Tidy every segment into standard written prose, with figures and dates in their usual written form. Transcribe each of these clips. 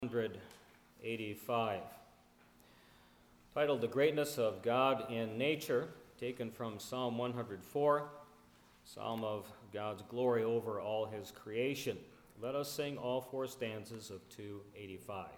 185, titled The Greatness of God in Nature, taken from Psalm 104, Psalm of God's glory over all his creation. Let us sing all four stanzas of 285.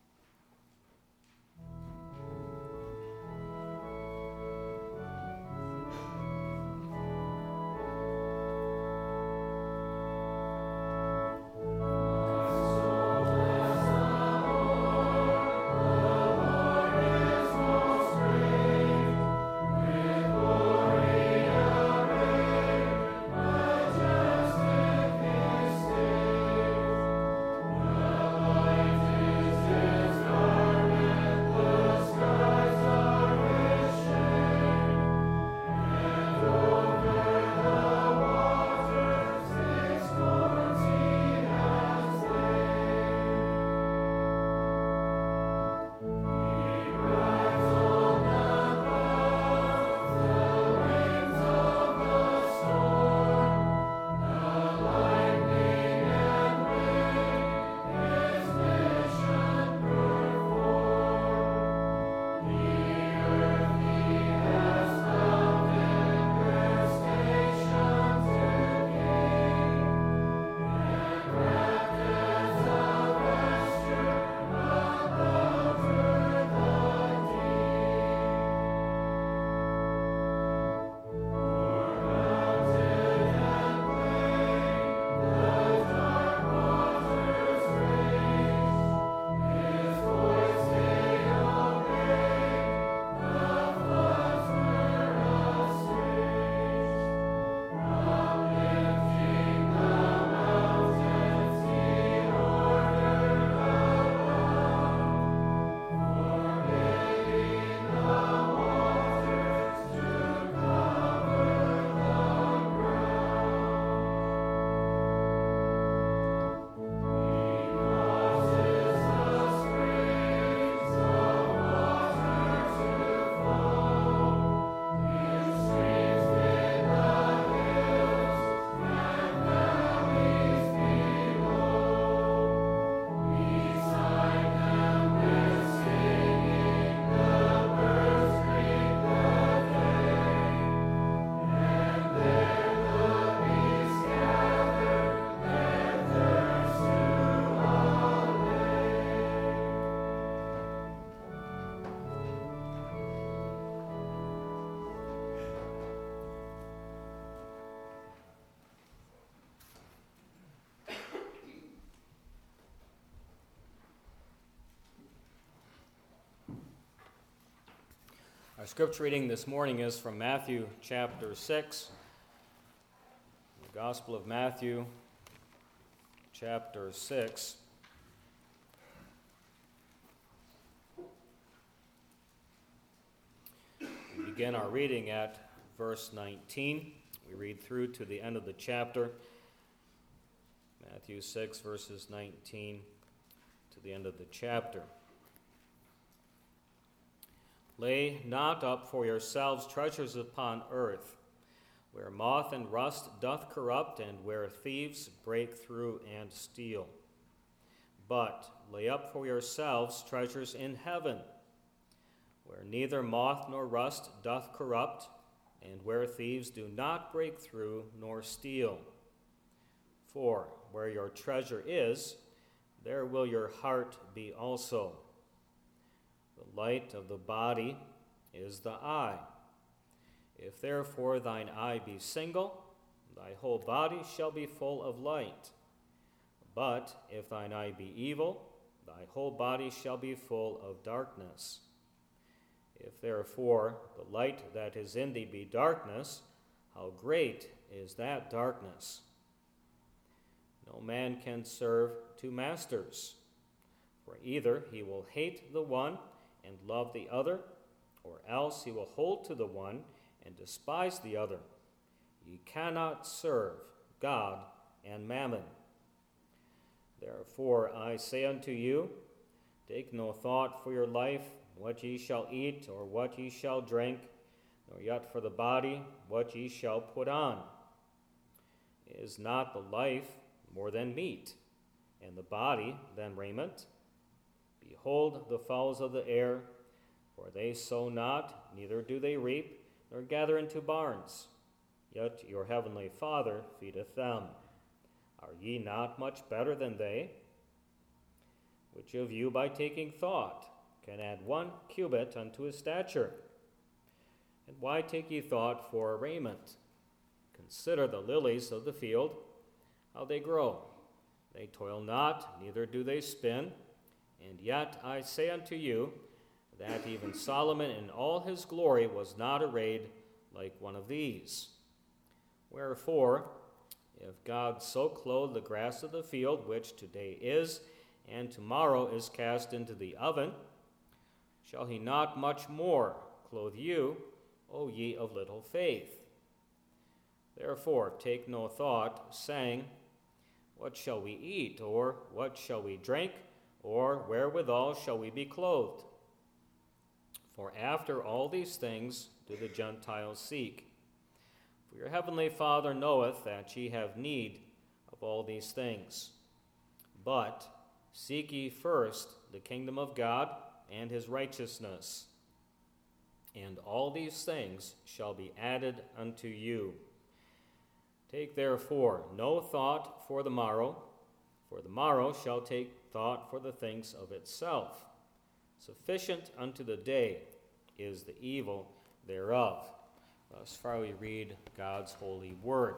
Our scripture reading this morning is from Matthew chapter 6, the Gospel of Matthew chapter 6. We begin our reading at verse 19. We read through to the end of the chapter. Matthew 6, verses 19 to the end of the chapter. Lay not up for yourselves treasures upon earth, where moth and rust doth corrupt, and where thieves break through and steal. But lay up for yourselves treasures in heaven, where neither moth nor rust doth corrupt, and where thieves do not break through nor steal. For where your treasure is, there will your heart be also. The light of the body is the eye. If therefore thine eye be single, thy whole body shall be full of light. But if thine eye be evil, thy whole body shall be full of darkness. If therefore the light that is in thee be darkness, how great is that darkness? No man can serve two masters, for either he will hate the one and love the other, or else he will hold to the one and despise the other. Ye cannot serve God and mammon. Therefore I say unto you, take no thought for your life, what ye shall eat, or what ye shall drink, nor yet for the body, what ye shall put on. Is not the life more than meat, and the body than raiment? Behold the fowls of the air, for they sow not, neither do they reap, nor gather into barns, yet your heavenly Father feedeth them. Are ye not much better than they? Which of you, by taking thought, can add 1 cubit unto his stature? And why take ye thought for raiment? Consider the lilies of the field, how they grow. They toil not, neither do they spin. And yet I say unto you, that even Solomon in all his glory was not arrayed like one of these. Wherefore, if God so clothe the grass of the field, which today is, and tomorrow is cast into the oven, shall he not much more clothe you, O ye of little faith? Therefore take no thought, saying, what shall we eat, or what shall we drink, or wherewithal shall we be clothed? For after all these things do the Gentiles seek. For your heavenly Father knoweth that ye have need of all these things. But seek ye first the kingdom of God and his righteousness, and all these things shall be added unto you. Take therefore no thought for the morrow shall take thought for the things of itself. Sufficient unto the day is the evil thereof. Thus far we read God's holy word.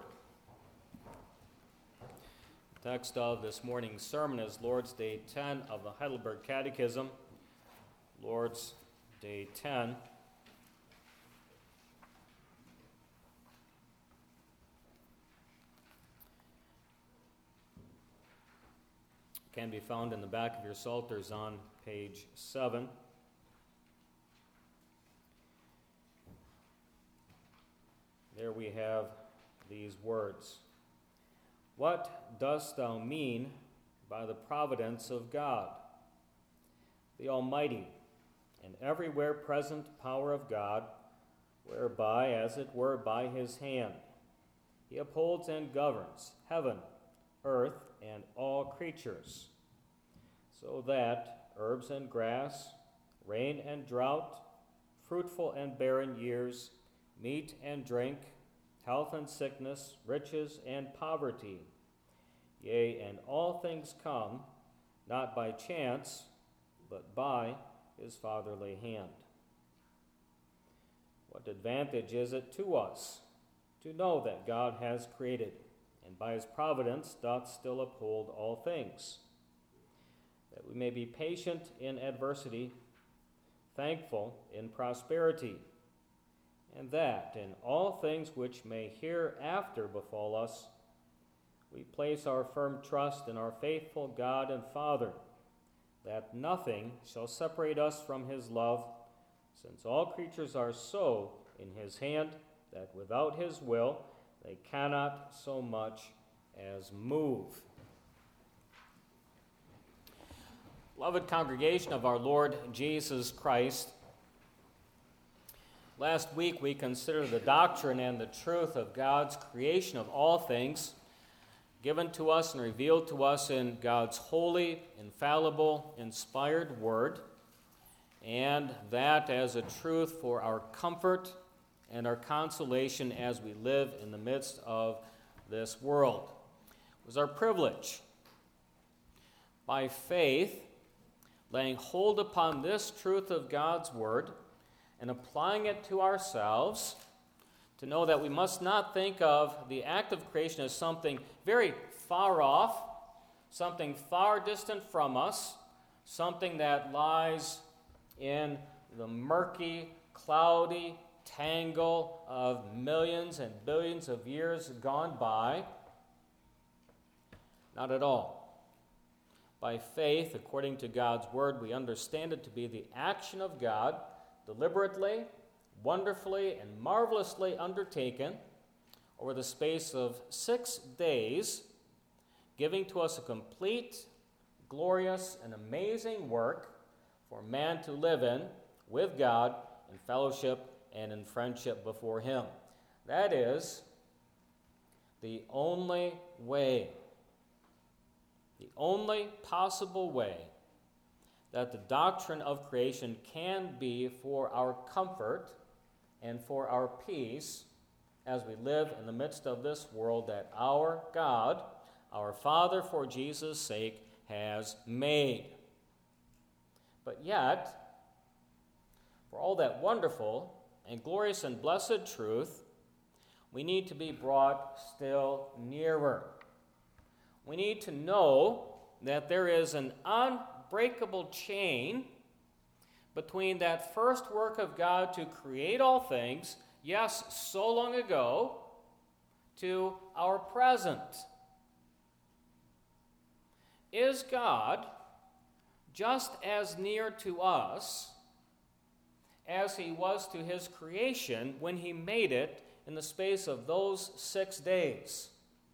The text of this morning's sermon is Lord's Day 10 of the Heidelberg Catechism. Lord's Day 10. Can be found in the back of your Psalters on page 7. There we have these words. What dost thou mean by the providence of God, the Almighty and everywhere present power of God, whereby, as it were by his hand, he upholds and governs heaven, earth, and all creatures, so that herbs and grass, rain and drought, fruitful and barren years, meat and drink, health and sickness, riches and poverty, yea, and all things come, not by chance, but by his fatherly hand. What advantage is it to us to know that God has created, and by his providence doth still uphold all things, that we may be patient in adversity, thankful in prosperity, and that in all things which may hereafter befall us, we place our firm trust in our faithful God and Father, that nothing shall separate us from his love, since all creatures are so in his hand that without his will they cannot so much as move. Beloved congregation of our Lord Jesus Christ, last week we considered the doctrine and the truth of God's creation of all things, given to us and revealed to us in God's holy, infallible, inspired word, and that as a truth for our comfort and our consolation as we live in the midst of this world. It was our privilege, by faith, laying hold upon this truth of God's word and applying it to ourselves, to know that we must not think of the act of creation as something very far off, something far distant from us, something that lies in the murky, cloudy tangle of millions and billions of years gone by. Not at all. By faith, according to God's word, we understand it to be the action of God, deliberately, wonderfully, and marvelously undertaken over the space of 6 days, giving to us a complete, glorious, and amazing work for man to live in with God in fellowship and in friendship before him. That is the only way, the only possible way that the doctrine of creation can be for our comfort and for our peace as we live in the midst of this world that our God, our Father, for Jesus' sake, has made. But yet, for all that wonderful and glorious and blessed truth, we need to be brought still nearer. We need to know that there is an unbreakable chain between that first work of God to create all things, yes, so long ago, to our present. Is God just as near to us as he was to his creation when he made it in the space of those 6 days?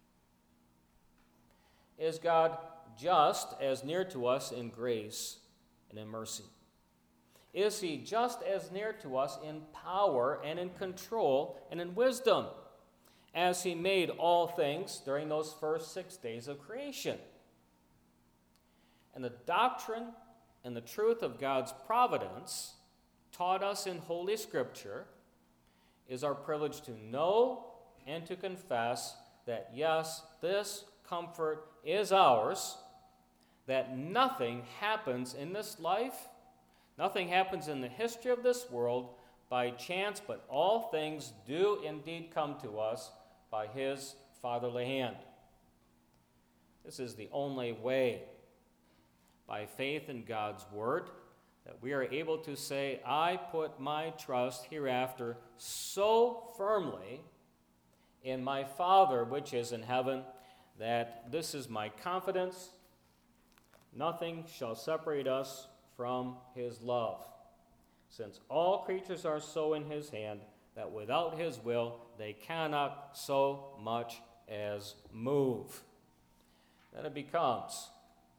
Is God just as near to us in grace and in mercy? Is he just as near to us in power and in control and in wisdom as he made all things during those first 6 days of creation? And the doctrine and the truth of God's providence taught us in Holy Scripture is our privilege to know and to confess that, yes, this comfort is ours, that nothing happens in this life, nothing happens in the history of this world by chance, but all things do indeed come to us by his fatherly hand. This is the only way, by faith in God's word, that we are able to say, I put my trust hereafter so firmly in my Father which is in heaven, that this is my confidence. Nothing shall separate us from his love, since all creatures are so in his hand that without his will they cannot so much as move. Then it becomes,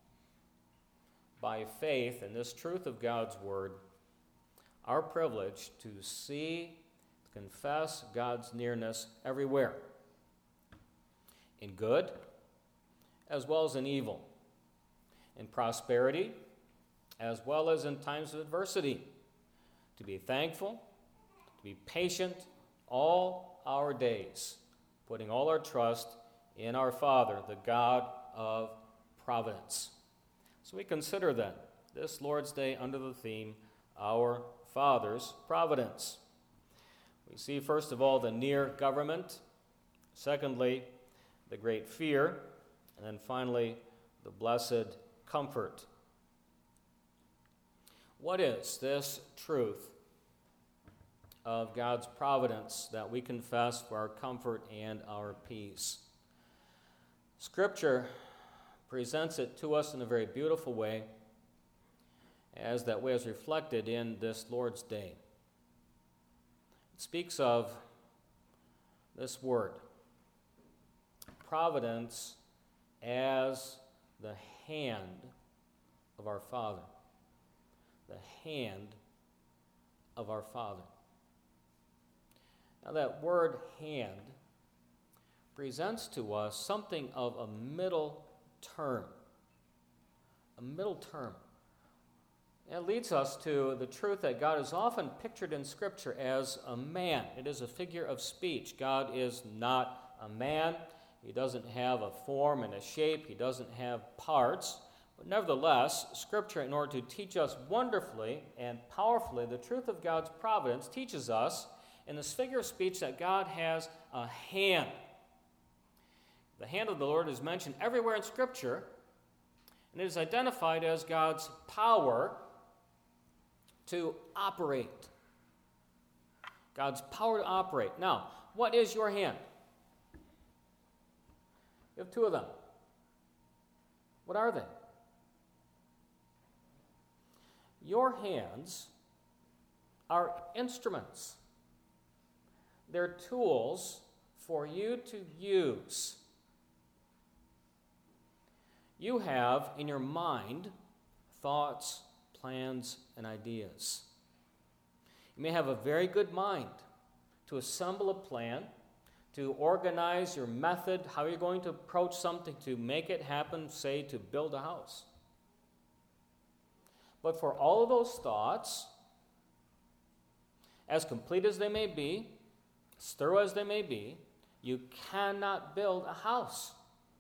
by faith in this truth of God's word, our privilege to see, to confess God's nearness everywhere, in good as well as in evil, in prosperity as well as in times of adversity, to be thankful, to be patient all our days, putting all our trust in our Father, the God of providence. So we consider then this Lord's Day under the theme, Our Father's Providence. We see, first of all, the near government. Secondly, the great fear. And then finally, the blessed comfort. What is this truth of God's providence that we confess for our comfort and our peace? Scripture presents it to us in a very beautiful way, as that way is reflected in this Lord's Day. It speaks of this word, providence, as the hand of our Father. The hand of our Father. Now that word hand presents to us something of a middle term. A middle term. It leads us to the truth that God is often pictured in Scripture as a man. It is a figure of speech. God is not a man. He doesn't have a form and a shape. He doesn't have parts. But nevertheless, Scripture, in order to teach us wonderfully and powerfully the truth of God's providence, teaches us in this figure of speech that God has a hand. The hand of the Lord is mentioned everywhere in Scripture, and it is identified as God's power to operate. God's power to operate. Now, what is your hand? You have two of them. What are they? Your hands are instruments. They're tools for you to use. You have in your mind thoughts, plans, and ideas. You may have a very good mind to assemble a plan, to organize your method, how you're going to approach something to make it happen, say, to build a house. But for all of those thoughts, as complete as they may be, as thorough as they may be, you cannot build a house.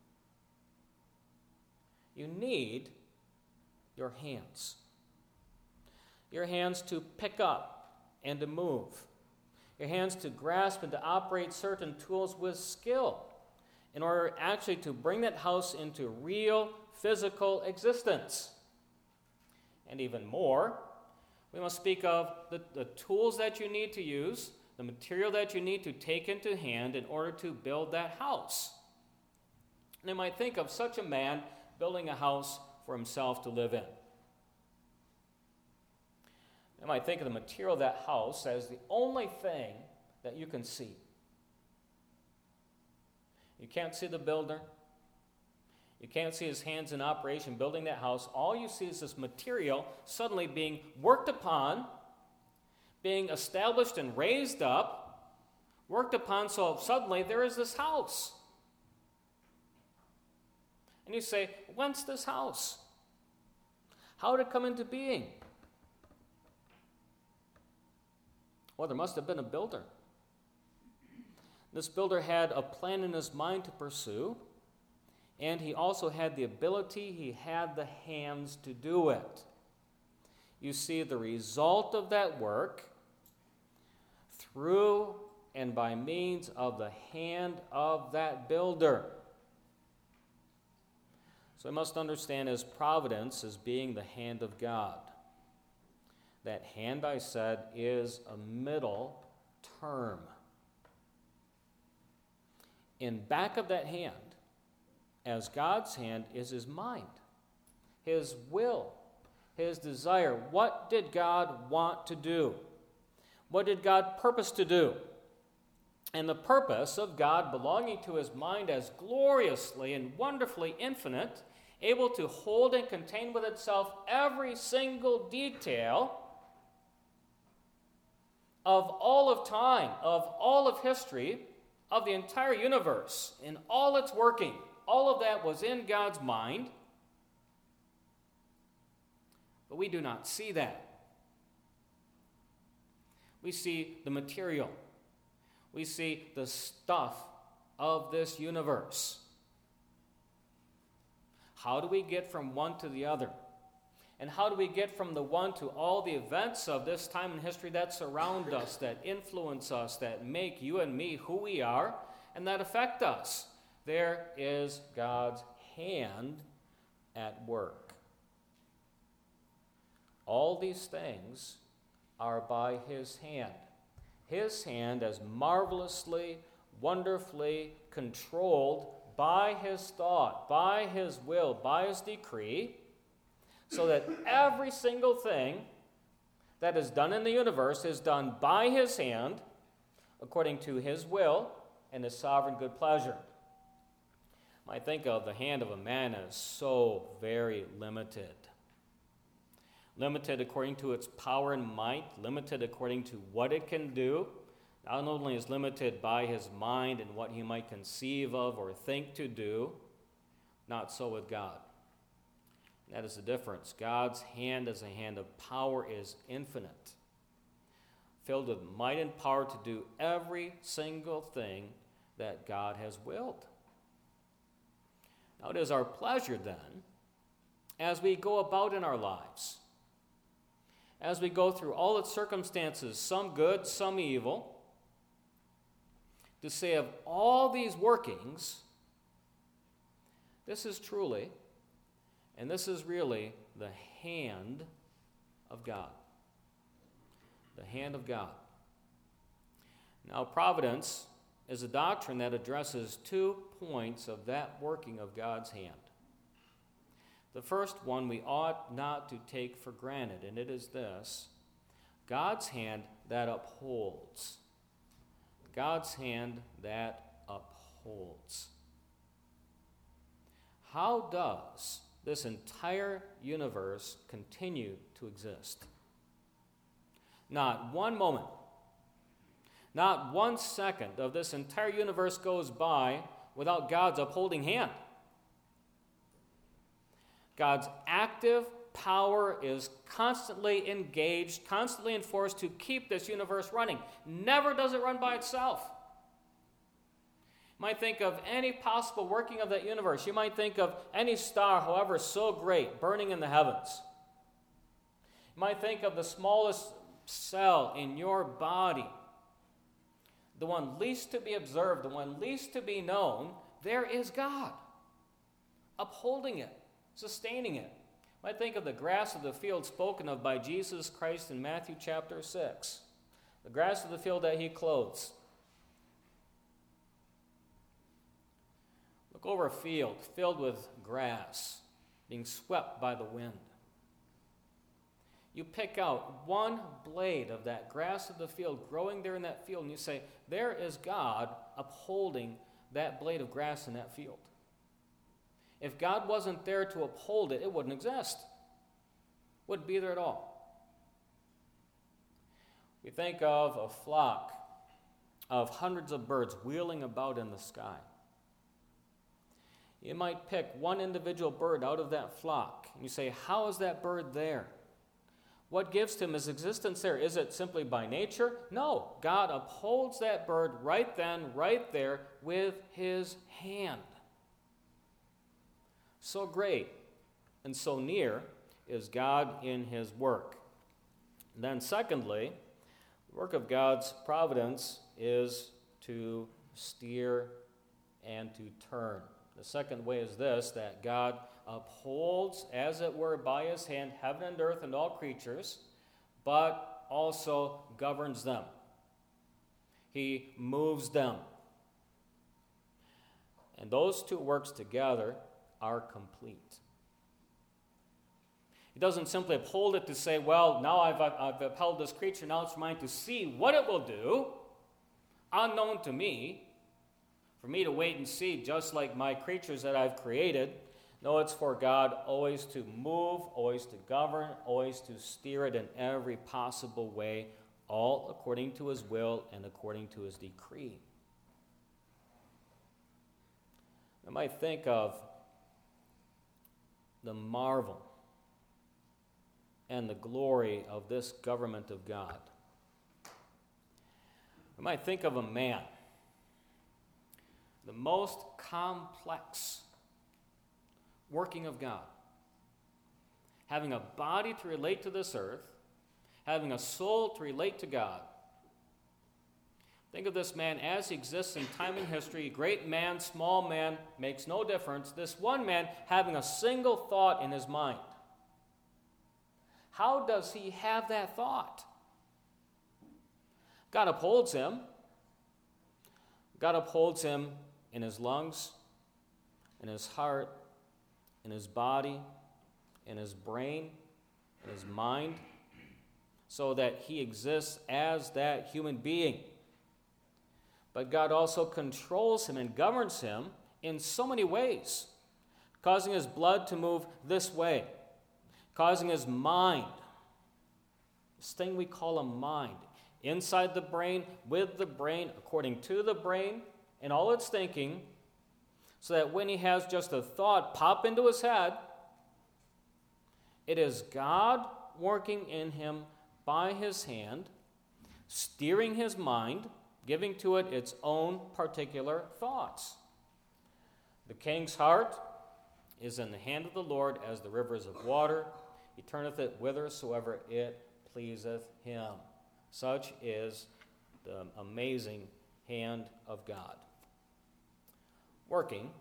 You need your hands. Your hands to pick up and to move. Your hands to grasp and to operate certain tools with skill in order actually to bring that house into real physical existence. And even more, we must speak of the tools that you need to use, the material that you need to take into hand in order to build that house. And you might think of such a man building a house for himself to live in. You might think of the material of that house as the only thing that you can see. You can't see the builder. You can't see his hands in operation building that house. All you see is this material suddenly being worked upon, being established and raised up, worked upon, so suddenly there is this house. And you say, whence this house? How did it come into being? Well, there must have been a builder. This builder had a plan in his mind to pursue, and he also had the ability, he had the hands to do it. You see the result of that work through and by means of the hand of that builder. So I must understand his providence as being the hand of God. That hand, I said, is a middle term. In back of that hand, as God's hand, is his mind, his will, his desire. What did God want to do? What did God purpose to do? And the purpose of God belonging to his mind as gloriously and wonderfully infinite, able to hold and contain with itself every single detail of all of time, of all of history, of the entire universe, in all its working. All of that was in God's mind. But we do not see that. We see the material. We see the stuff of this universe. How do we get from one to the other? And how do we get from the one to all the events of this time in history that surround us, that influence us, that make you and me who we are, and that affect us? There is God's hand at work. All these things are by his hand. His hand as marvelously, wonderfully controlled by his thought, by his will, by his decree, so that every single thing that is done in the universe is done by his hand, according to his will and his sovereign good pleasure. I think of the hand of a man as so very limited. Limited according to its power and might, limited according to what it can do. Not only is limited by his mind and what he might conceive of or think to do, not so with God. That is the difference. God's hand as a hand of power is infinite, filled with might and power to do every single thing that God has willed. Now it is our pleasure then, as we go about in our lives, as we go through all its circumstances, some good, some evil, to say of all these workings, this is truly, and this is really the hand of God. The hand of God. Now, providence is a doctrine that addresses 2 points of that working of God's hand. The first one we ought not to take for granted, and it is this: God's hand that upholds. God's hand that upholds. How does this entire universe continue to exist? Not one moment, not 1 second of this entire universe goes by without God's upholding hand. God's active, power is constantly engaged, constantly enforced to keep this universe running. Never does it run by itself. You might think of any possible working of that universe. You might think of any star, however so great, burning in the heavens. You might think of the smallest cell in your body, the one least to be observed, the one least to be known. There is God, upholding it, sustaining it. You might think of the grass of the field spoken of by Jesus Christ in Matthew chapter 6. The grass of the field that he clothes. Look over a field filled with grass being swept by the wind. You pick out one blade of that grass of the field growing there in that field, and you say, there is God upholding that blade of grass in that field. If God wasn't there to uphold it, it wouldn't exist. Wouldn't be there at all. We think of a flock of hundreds of birds wheeling about in the sky. You might pick one individual bird out of that flock, and you say, how is that bird there? What gives to him his existence there? Is it simply by nature? No. God upholds that bird right then, right there, with his hand. So great and so near is God in his work. And then secondly, the work of God's providence is to steer and to turn. The second way is this, that God upholds, as it were, by his hand, heaven and earth and all creatures, but also governs them. He moves them. And those two works together are complete. He doesn't simply uphold it to say, well, now I've upheld this creature, now it's mine to see what it will do, unknown to me, for me to wait and see, just like my creatures that I've created. No, it's for God always to move, always to govern, always to steer it in every possible way, all according to his will and according to his decree. I might think of the marvel and the glory of this government of God. I might think of a man, the most complex working of God, having a body to relate to this earth, having a soul to relate to God. Think of this man as he exists in time and history, great man, small man, makes no difference. This one man having a single thought in his mind. How does he have that thought? God upholds him. God upholds him in his lungs, in his heart, in his body, in his brain, in his mind, so that he exists as that human being. But God also controls him and governs him in so many ways, causing his blood to move this way, causing his mind, this thing we call a mind, inside the brain, with the brain, according to the brain, and all its thinking, so that when he has just a thought pop into his head, it is God working in him by his hand, steering his mind, giving to it its own particular thoughts. The king's heart is in the hand of the Lord as the rivers of water. He turneth it whithersoever it pleaseth him. Such is the amazing hand of God, working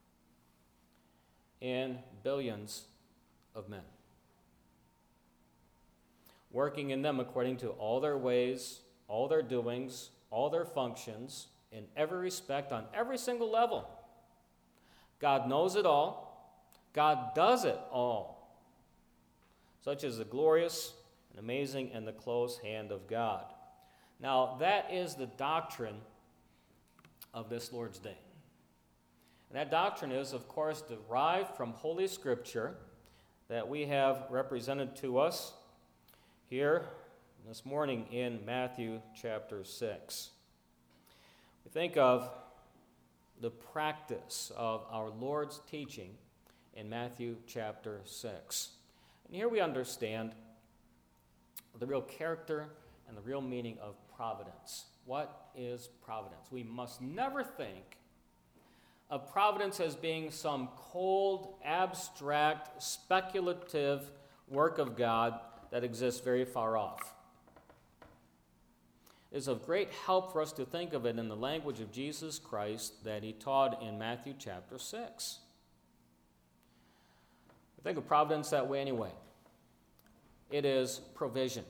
in billions of men, working in them according to all their ways, all their doings, all their functions, in every respect, on every single level. God knows it all. God does it all. Such is the glorious and amazing and the close hand of God. Now, that is the doctrine of this Lord's Day. And that doctrine is, of course, derived from Holy Scripture that we have represented to us here this morning in Matthew chapter 6. We think of the practice of our Lord's teaching in Matthew chapter 6. And here we understand the real character and the real meaning of providence. What is providence? We must never think of providence as being some cold, abstract, speculative work of God that exists very far off. It is of great help for us to think of it in the language of Jesus Christ that he taught in Matthew chapter 6. We think of providence that way anyway. It is provision.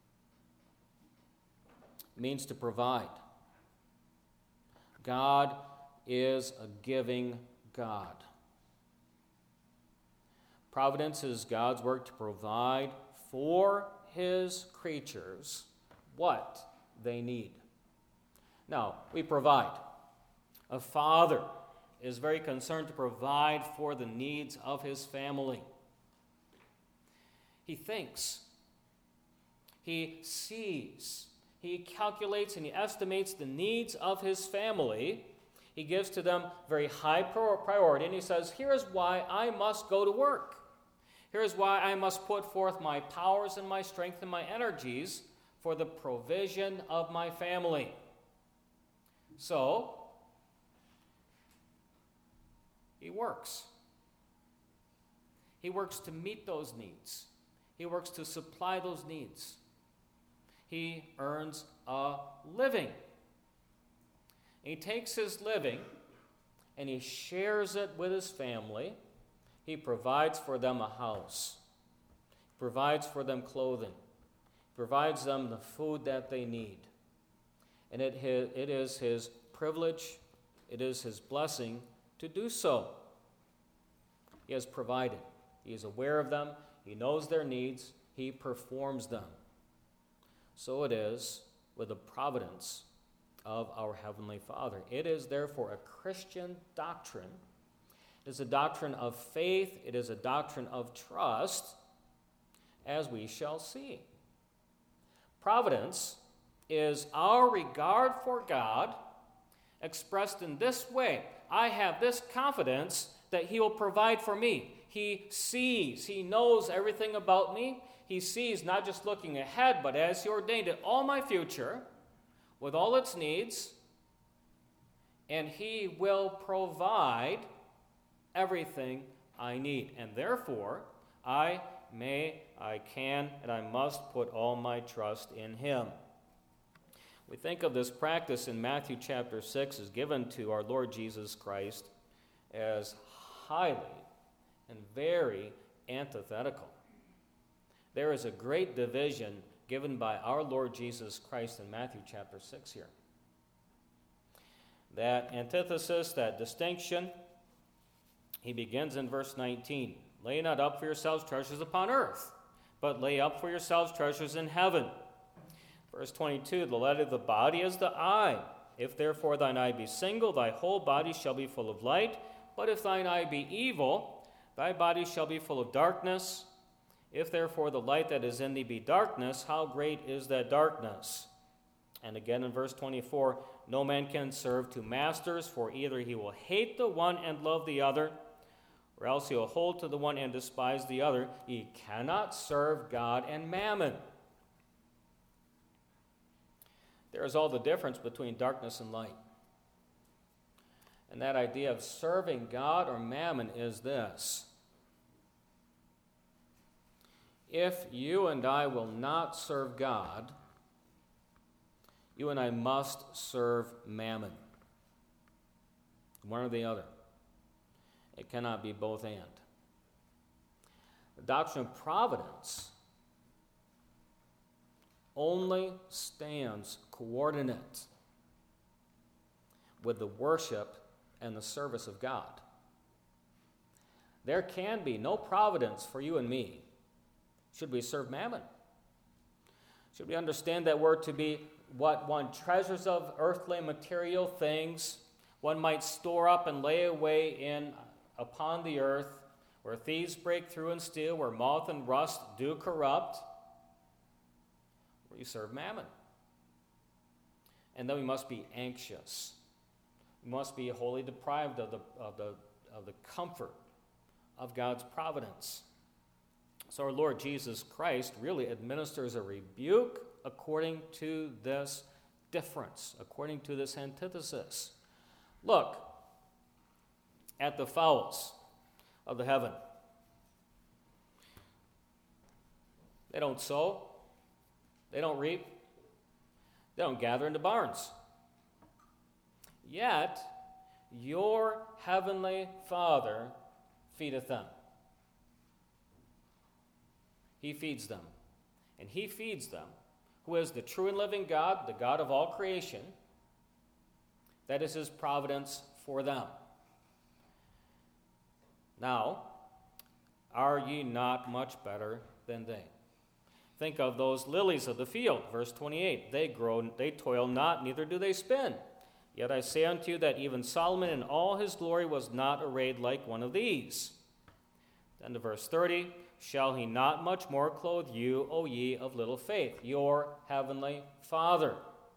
It means to provide. God is a giving God. Providence is God's work to provide for his creatures what they need. Now, we provide. A father is very concerned to provide for the needs of his family. He thinks, he sees, he calculates and he estimates the needs of his family. He gives to them very high priority, and he says, here's why I must go to work. Here's why I must put forth my powers and my strength and my energies for the provision of my family. So, he works. He works to meet those needs. He works to supply those needs. He earns a living. He takes his living and he shares it with his family. He provides for them a house. He provides for them clothing. He provides them the food that they need. And it is his privilege, it is his blessing to do so. He has provided. He is aware of them. He knows their needs. He performs them. So it is with the providence of our Heavenly Father. It is therefore a Christian doctrine. It is a doctrine of faith. It is a doctrine of trust, as we shall see. Providence is our regard for God expressed in this way. I have this confidence that he will provide for me. He sees, he knows everything about me. He sees, not just looking ahead, but as he ordained it, all my future, with all its needs, and he will provide everything I need. And therefore, I can, and I must put all my trust in him. We think of this practice in Matthew chapter 6 as given to our Lord Jesus Christ as highly and very antithetical. There is a great division given by our Lord Jesus Christ in Matthew chapter 6 here. That antithesis, that distinction, he begins in verse 19. Lay not up for yourselves treasures upon earth, but lay up for yourselves treasures in heaven. Verse 22, the light of the body is the eye. If therefore thine eye be single, thy whole body shall be full of light. But if thine eye be evil, thy body shall be full of darkness. If therefore the light that is in thee be darkness, how great is that darkness? And again in verse 24, no man can serve two masters, for either he will hate the one and love the other, or else he will hold to the one and despise the other. Ye cannot serve God and mammon. There is all the difference between darkness and light. And that idea of serving God or mammon is this. If you and I will not serve God, you and I must serve mammon. One or the other. It cannot be both and. The doctrine of providence only stands coordinate with the worship and the service of God. There can be no providence for you and me should we serve mammon. Should we understand that we're to be what one treasures of earthly material things, one might store up and lay away upon the earth, where thieves break through and steal, where moth and rust do corrupt, where you serve mammon. And then we must be anxious. We must be wholly deprived of the comfort of God's providence. So our Lord Jesus Christ really administers a rebuke according to this difference, according to this antithesis. Look at the fowls of the heaven. They don't sow, they don't reap, they don't gather into barns. Yet your heavenly Father feedeth them. He feeds them. And he feeds them, who is the true and living God, the God of all creation. That is his providence for them. Now, are ye not much better than they? Think of those lilies of the field, verse 28. They grow, they toil not, neither do they spin. Yet I say unto you that even Solomon in all his glory was not arrayed like one of these. Then to verse 30, shall he not much more clothe you, O ye of little faith, your heavenly Father?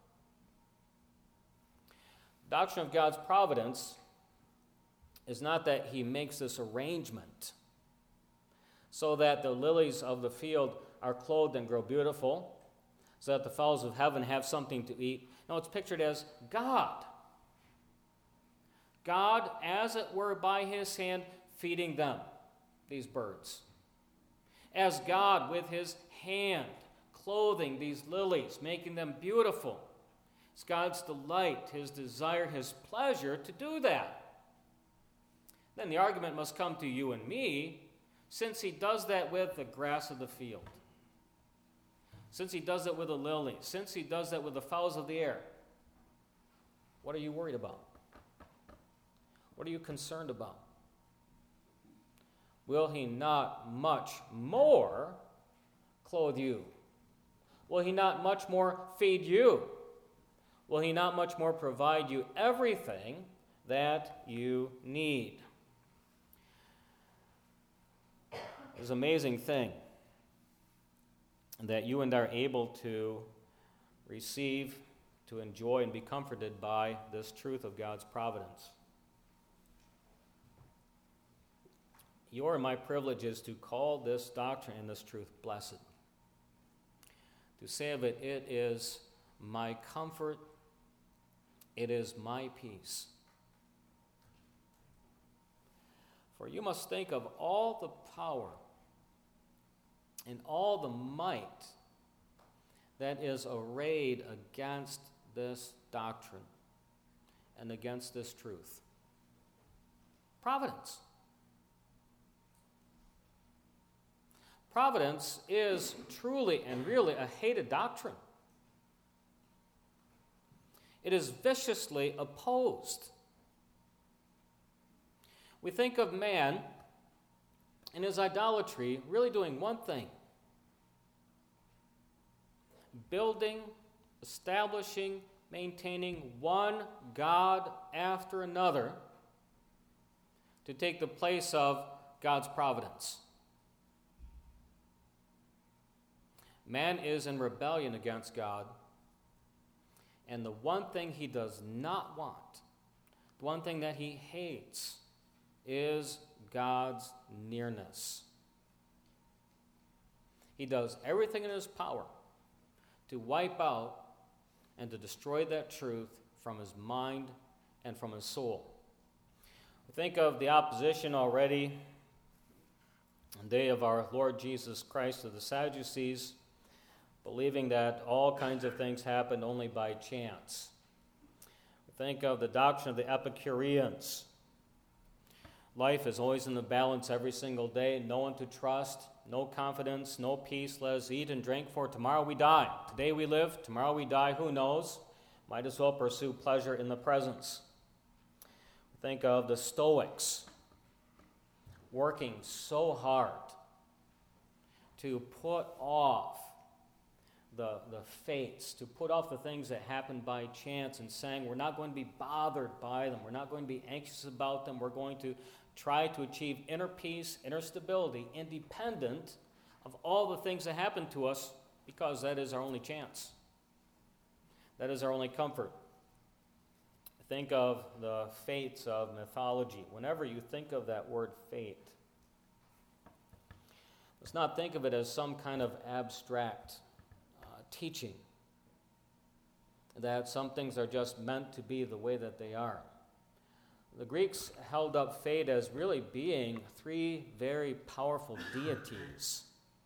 Doctrine of God's providence is not that he makes this arrangement so that the lilies of the field are clothed and grow beautiful, so that the fowls of heaven have something to eat. No, it's pictured as God. God, as it were, by his hand, feeding them, these birds. As God, with his hand, clothing these lilies, making them beautiful. It's God's delight, his desire, his pleasure to do that. Then the argument must come to you and me, since he does that with the grass of the field, since he does that with the lilies, since he does that with the fowls of the air, what are you worried about? What are you concerned about? Will he not much more clothe you? Will he not much more feed you? Will he not much more provide you everything that you need? It's an amazing thing that you and I are able to receive, to enjoy, and be comforted by this truth of God's providence. Your and my privilege is to call this doctrine and this truth blessed. To say of it, it is my comfort, it is my peace. For you must think of all the power and all the might that is arrayed against this doctrine and against this truth. Providence. Providence is truly and really a hated doctrine. It is viciously opposed. We think of man in his idolatry really doing one thing: building, establishing, maintaining one God after another to take the place of God's providence. Man is in rebellion against God, and the one thing he does not want, the one thing that he hates, is God's nearness. He does everything in his power to wipe out and to destroy that truth from his mind and from his soul. Think of the opposition already on the day of our Lord Jesus Christ to the Sadducees, believing that all kinds of things happened only by chance. Think of the doctrine of the Epicureans. Life is always in the balance every single day. No one to trust, no confidence, no peace. Let us eat and drink, for tomorrow we die. Today we live, tomorrow we die. Who knows? Might as well pursue pleasure in the presence. Think of the Stoics, working so hard to put off the fates, to put off the things that happen by chance, and saying we're not going to be bothered by them, we're not going to be anxious about them, we're going to try to achieve inner peace, inner stability, independent of all the things that happen to us, because that is our only chance. That is our only comfort. Think of the fates of mythology. Whenever you think of that word fate, Let's not think of it as some kind of abstract teaching, that some things are just meant to be the way that they are. The Greeks held up fate as really being three very powerful deities.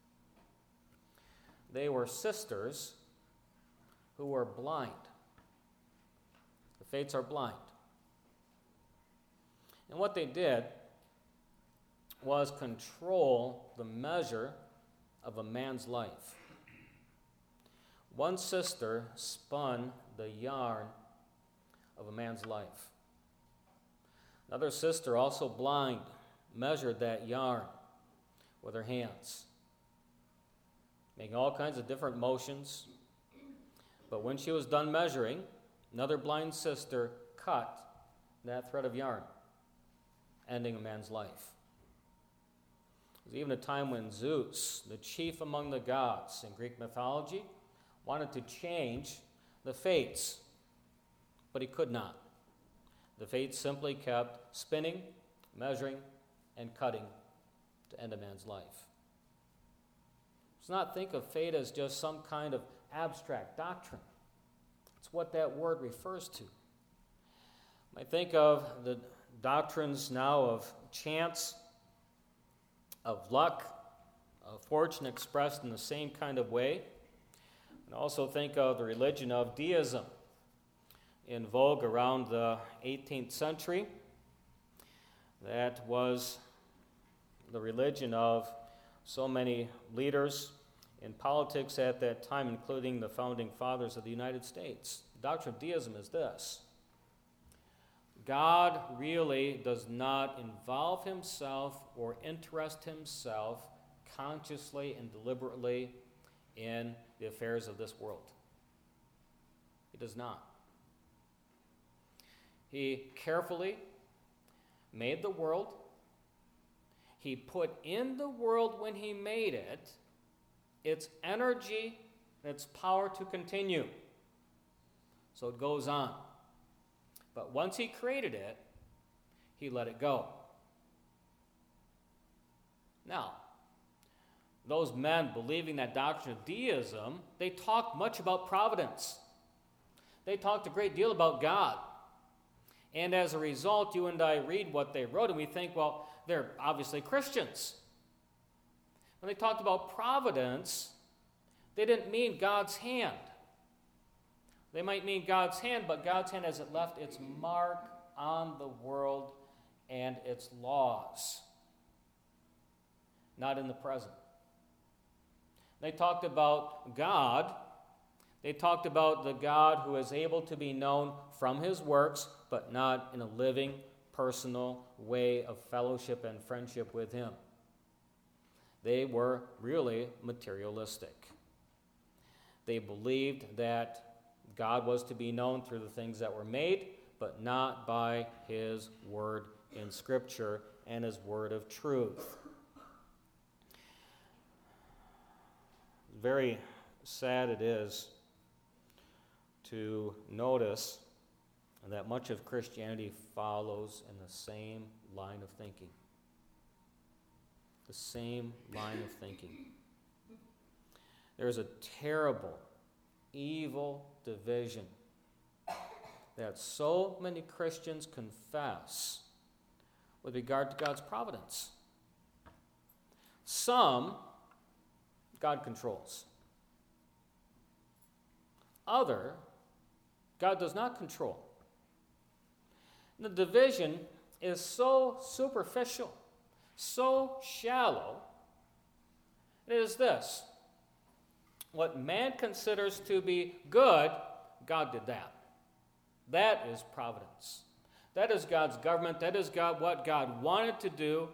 They were sisters who were blind. The fates are blind. And what they did was control the measure of a man's life. One sister spun the yarn of a man's life. Another sister, also blind, measured that yarn with her hands, making all kinds of different motions. But when she was done measuring, another blind sister cut that thread of yarn, ending a man's life. There was even a time when Zeus, the chief among the gods in Greek mythology, wanted to change the fates, but he could not. The fates simply kept spinning, measuring, and cutting to end a man's life. Let's not think of fate as just some kind of abstract doctrine. It's what that word refers to. I think of the doctrines now of chance, of luck, of fortune expressed in the same kind of way. And also think of the religion of deism, in vogue around the 18th century. That was the religion of so many leaders in politics at that time, including the founding fathers of the United States. The doctrine of deism is this: God really does not involve himself or interest himself consciously and deliberately in the affairs of this world. He does not. He carefully made the world. He put in the world, when he made it, its energy and its power to continue. So it goes on. But once he created it, he let it go. Now, those men believing that doctrine of deism, they talked much about providence. They talked a great deal about God. And as a result, you and I read what they wrote, and we think, well, they're obviously Christians. When they talked about providence, they didn't mean God's hand. They might mean God's hand, but God's hand has left its mark on the world and its laws, not in the present. They talked about God. They talked about the God who is able to be known from his works, but not in a living, personal way of fellowship and friendship with him. They were really materialistic. They believed that God was to be known through the things that were made, but not by his word in Scripture and his word of truth. Very sad it is to notice that much of Christianity follows in the same line of thinking. The same line of thinking. There's a terrible, evil division that so many Christians confess with regard to God's providence. Some, God controls. Other, God does not control. The division is so superficial, so shallow. It is this: what man considers to be good, God did that. That is providence. That is God's government. That is what God wanted to do.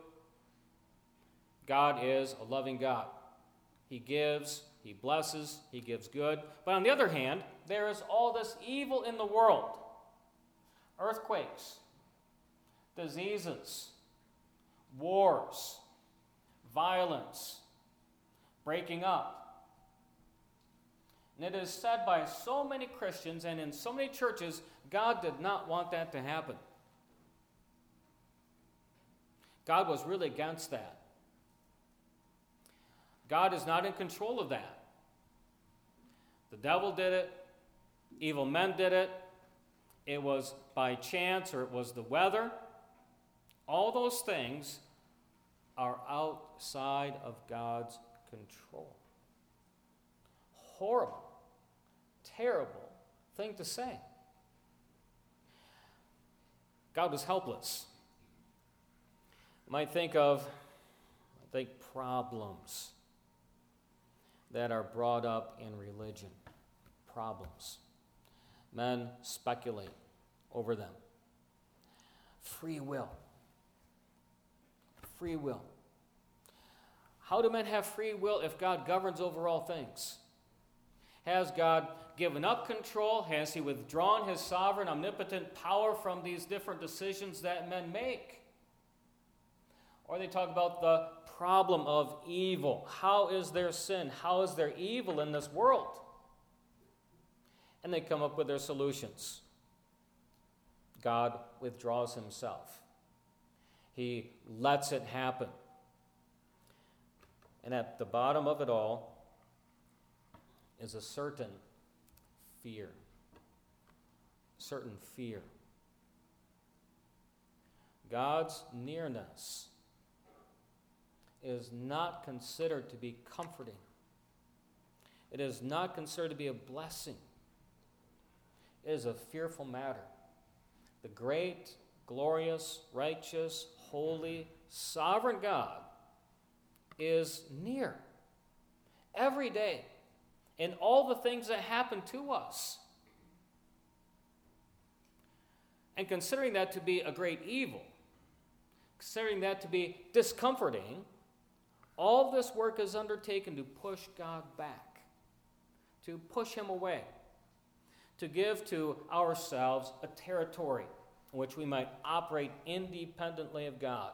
God is a loving God. He gives, he blesses, he gives good. But on the other hand, there is all this evil in the world. Earthquakes, diseases, wars, violence, breaking up. And it is said by so many Christians and in so many churches, God did not want that to happen. God was really against that. God is not in control of that. The devil did it. Evil men did it. It was by chance, or it was the weather. All those things are outside of God's control. Horrible, terrible thing to say. God was helpless. You might think of, problems that are brought up in religion. Problems. Men speculate over them. Free will. Free will. How do men have free will if God governs over all things? Has God given up control? Has he withdrawn his sovereign, omnipotent power from these different decisions that men make? Or they talk about the problem of evil. How is there sin? How is there evil in this world? And they come up with their solutions. God withdraws himself. He lets it happen. And at the bottom of it all is a certain fear. Certain fear. God's nearness is not considered to be comforting. It is not considered to be a blessing. It is a fearful matter. The great, glorious, righteous, holy, sovereign God is near every day in all the things that happen to us. And considering that to be a great evil, considering that to be discomforting, all this work is undertaken to push God back, to push him away, to give to ourselves a territory in which we might operate independently of God.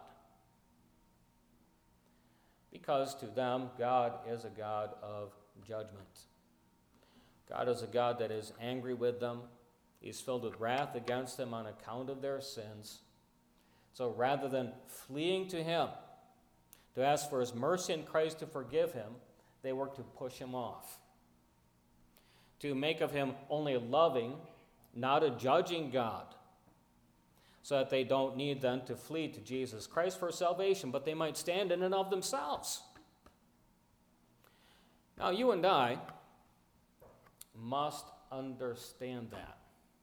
Because to them, God is a God of judgment. God is a God that is angry with them. He's filled with wrath against them on account of their sins. So rather than fleeing to him, to ask for his mercy in Christ to forgive him, they work to push him off, to make of him only a loving, not a judging God, so that they don't need then to flee to Jesus Christ for salvation, but they might stand in and of themselves. Now, you and I must understand that.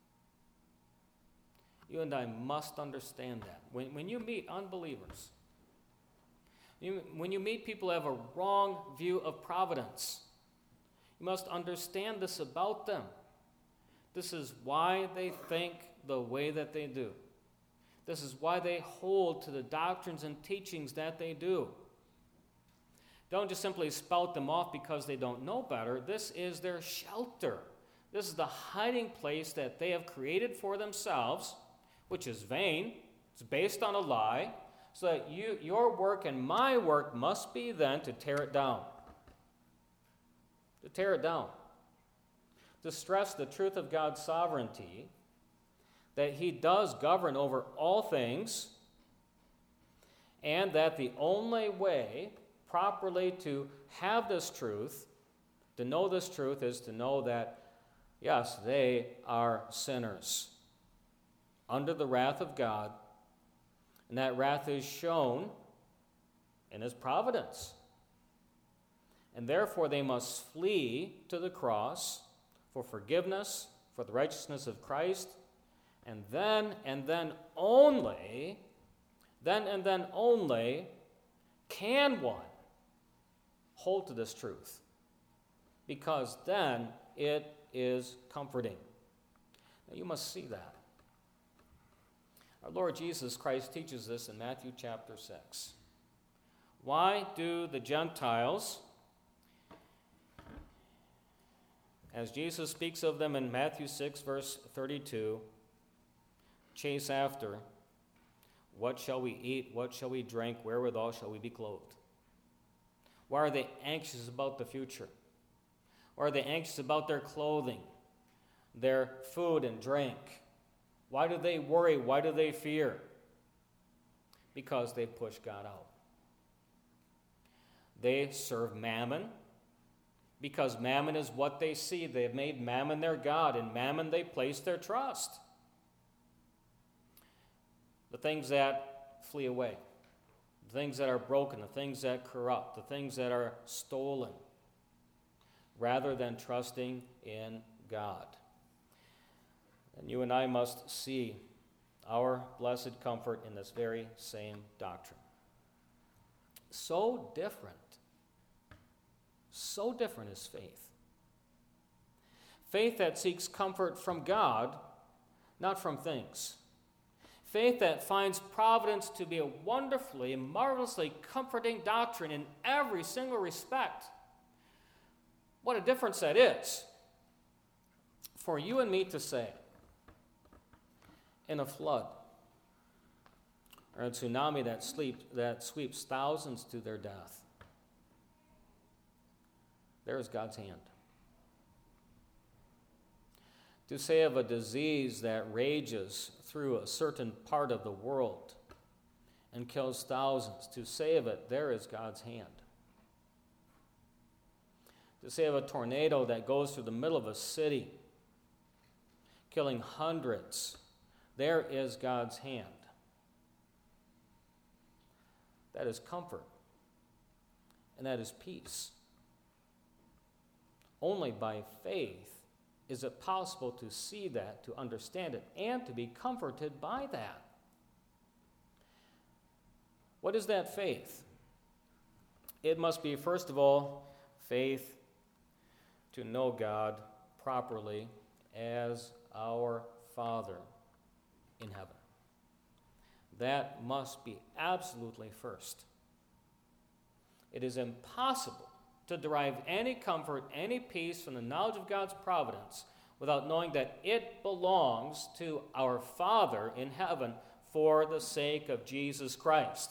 You and I must understand that. When you meet unbelievers, when you meet people who have a wrong view of providence, you must understand this about them. This is why they think the way that they do. This is why they hold to the doctrines and teachings that they do. Don't just simply spout them off because they don't know better. This is their shelter. This is the hiding place that they have created for themselves, which is vain. It's based on a lie, so that your work and my work must be then to tear it down. To tear it down. To stress the truth of God's sovereignty, that he does govern over all things, and that the only way properly to have this truth, to know this truth, is to know that, yes, they are sinners under the wrath of God, and that wrath is shown in his providence. And therefore they must flee to the cross for forgiveness, for the righteousness of Christ, and then only can one hold to this truth, because then it is comforting. Now you must see that. Our Lord Jesus Christ teaches this in Matthew chapter 6. Why do the Gentiles, as Jesus speaks of them in Matthew 6, verse 32, chase after, what shall we eat, what shall we drink, wherewithal shall we be clothed? Why are they anxious about the future? Why are they anxious about their clothing, their food and drink? Why do they worry? Why do they fear? Because they push God out. They serve mammon because mammon is what they see. They have made mammon their god. In mammon they place their trust. The things that flee away, the things that are broken, the things that corrupt, the things that are stolen, rather than trusting in God. And you and I must see our blessed comfort in this very same doctrine. So different is faith. Faith that seeks comfort from God, not from things. Faith that finds providence to be a wonderfully, marvelously comforting doctrine in every single respect. What a difference that is for you and me to say, in a flood or a tsunami that sweeps thousands to their death, there is God's hand. To say of a disease that rages through a certain part of the world and kills thousands, to say of it, there is God's hand. To say of a tornado that goes through the middle of a city, killing hundreds, there is God's hand. That is comfort, and that is peace. Only by faith is it possible to see that, to understand it, and to be comforted by that. What is that faith? It must be, first of all, faith to know God properly as our Father in heaven. That must be absolutely first. It is impossible to derive any comfort, any peace from the knowledge of God's providence without knowing that it belongs to our Father in heaven for the sake of Jesus Christ.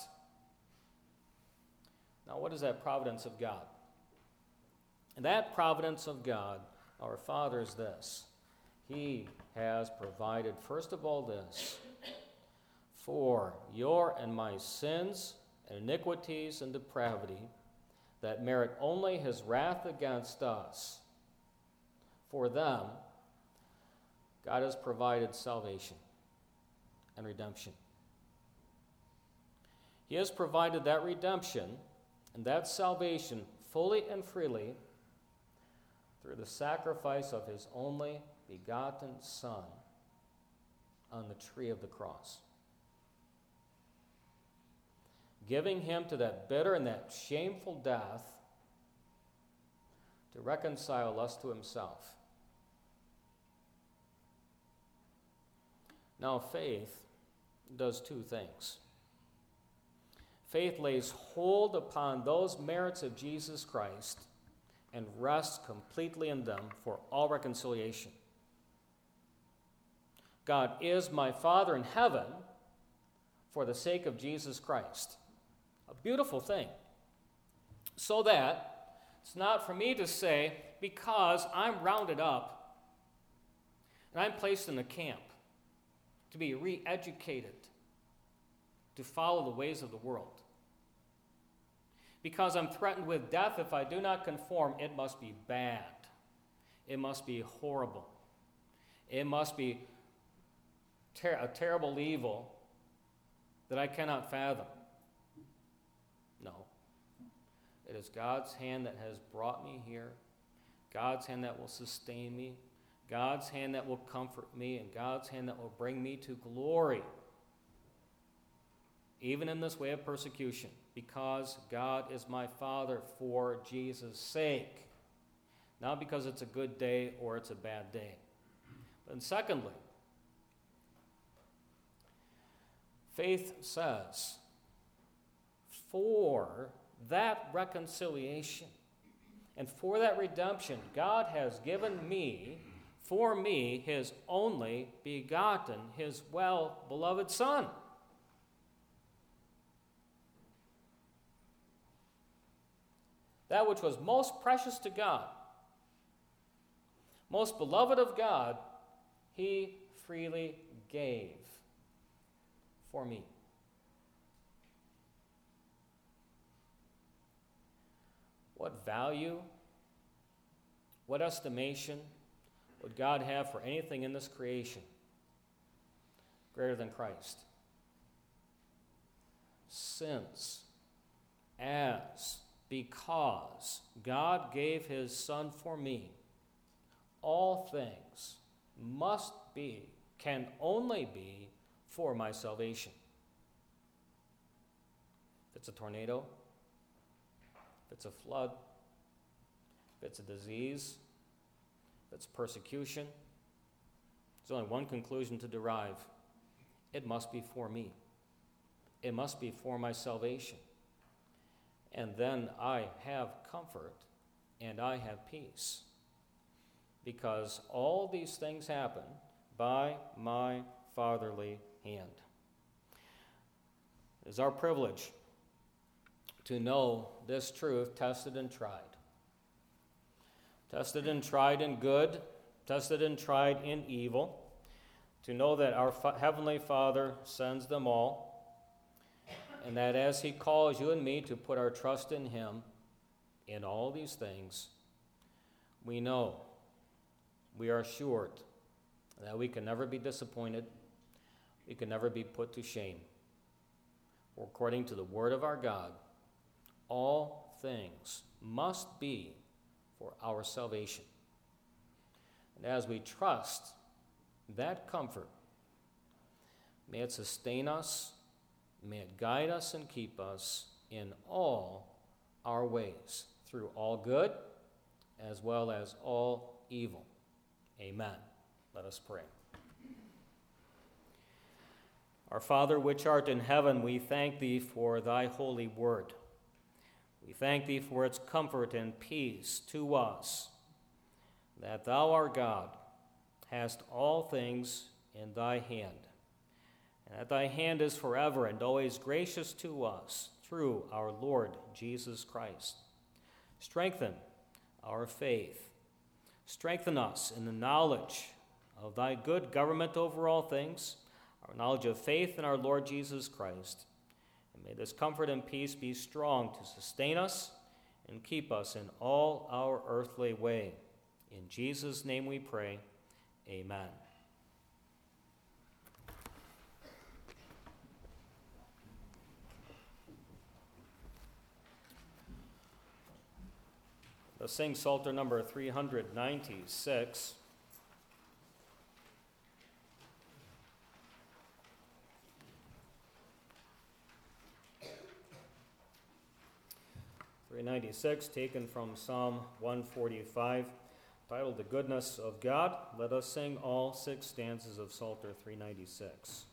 Now, what is that providence of God? And that providence of God, our Father, is this. He has provided, first of all, this: for your and my sins and iniquities and depravity that merit only his wrath against us, for them, God has provided salvation and redemption. He has provided that redemption and that salvation fully and freely through the sacrifice of his only begotten Son on the tree of the cross, giving him to that bitter and that shameful death to reconcile us to himself. Now, faith does two things. Faith lays hold upon those merits of Jesus Christ and rests completely in them for all reconciliation. God is my Father in heaven for the sake of Jesus Christ. A beautiful thing. So that it's not for me to say, because I'm rounded up and I'm placed in a camp to be re-educated to follow the ways of the world. Because I'm threatened with death if I do not conform, it must be bad. It must be horrible. It must be a terrible evil that I cannot fathom. No. It is God's hand that has brought me here, God's hand that will sustain me, God's hand that will comfort me, and God's hand that will bring me to glory, even in this way of persecution, because God is my Father for Jesus' sake, not because it's a good day or it's a bad day. And secondly, faith says, for that reconciliation and for that redemption, God has given me, for me, his only begotten, his well-beloved Son. That which was most precious to God, most beloved of God, he freely gave for me. what value, what estimation would God have for anything in this creation greater than Christ? Since, because God gave his Son for me, all things must be, can only be for my salvation. If it's a tornado, if it's a flood, if it's a disease, if it's persecution, there's only one conclusion to derive. It must be for me. It must be for my salvation. And then I have comfort and I have peace, because all these things happen by my fatherly hand. It is our privilege to know this truth tested and tried. Tested and tried in good, tested and tried in evil, to know that our Heavenly Father sends them all, and that as he calls you and me to put our trust in him in all these things, we know, we are assured that we can never be disappointed, we can never be put to shame. For according to the word of our God, all things must be for our salvation. And as we trust that comfort, may it sustain us, may it guide us and keep us in all our ways, through all good as well as all evil. Amen. Let us pray. Our Father, which art in heaven, we thank thee for thy holy word. We thank thee for its comfort and peace to us, that thou, our God, hast all things in thy hand, and that thy hand is forever and always gracious to us through our Lord Jesus Christ. Strengthen our faith. Strengthen us in the knowledge of thy good government over all things, our knowledge of faith in our Lord Jesus Christ. And may this comfort and peace be strong to sustain us and keep us in all our earthly way. In Jesus' name we pray. Amen. Let's sing Psalter number 396. Taken from Psalm 145, titled The Goodness of God. Let us sing all 6 stanzas of Psalter 396.